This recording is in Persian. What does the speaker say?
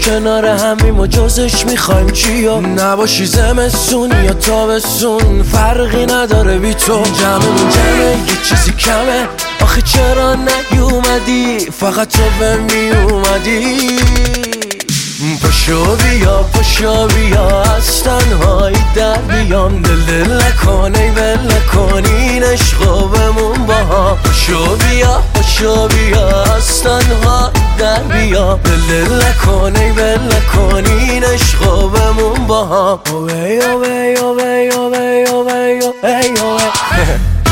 کنار همیم و جزش میخوایم چیا؟ نباشی زمستون یا تابستون فرقی نداره بی تو. جمعمون جمعه یه چیزی کمه، آخه چرا نیومدی؟ فقط تو به میومدی. پاشو بیا از تنهایی در بیام، دل نکنی ول نکنی این عشقو بمون با هم. پاشو بیا از تنهایی در بیام، دل نکنی ول نکنی این عشقو بمون با هم.